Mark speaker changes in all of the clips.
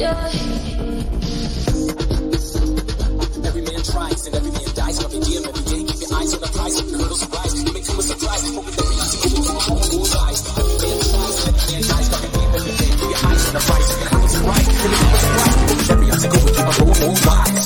Speaker 1: Every man tries and every man dies. Every day, keep your eyes on the prize. Hurdles arise, you make them a surprise. Hoping that we easy go into our own eyes. Every man tries and every man dies. Every day, keep your eyes on the prize. Hurdles arise, you make them a surprise. Hoping that we easy go into our own eyes.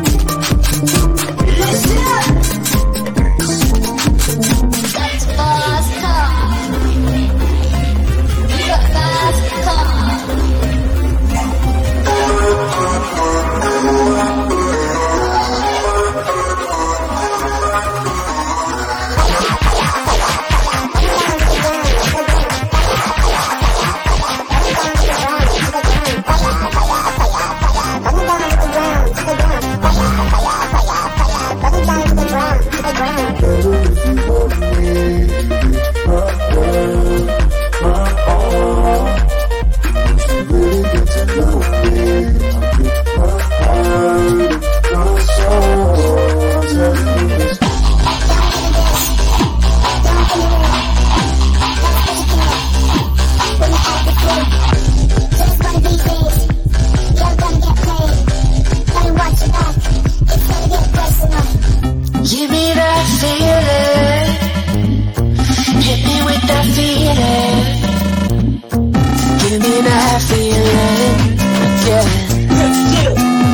Speaker 2: Give me that feeling, hit me with that feeling, give me that feeling again.
Speaker 3: Let's get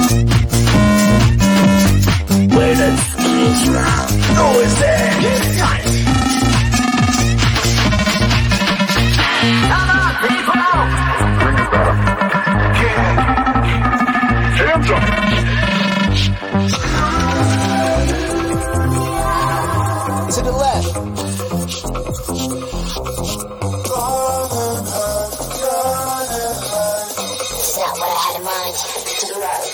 Speaker 3: it. Where the skis round, no it's there. Come on, people! Bring it back. Yeah. Hands up.
Speaker 1: To the left.
Speaker 2: It's not what I had in mind. To the right.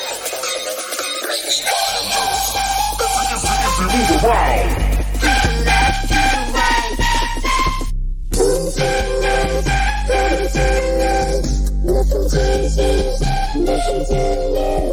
Speaker 4: Listen to this, listen to this.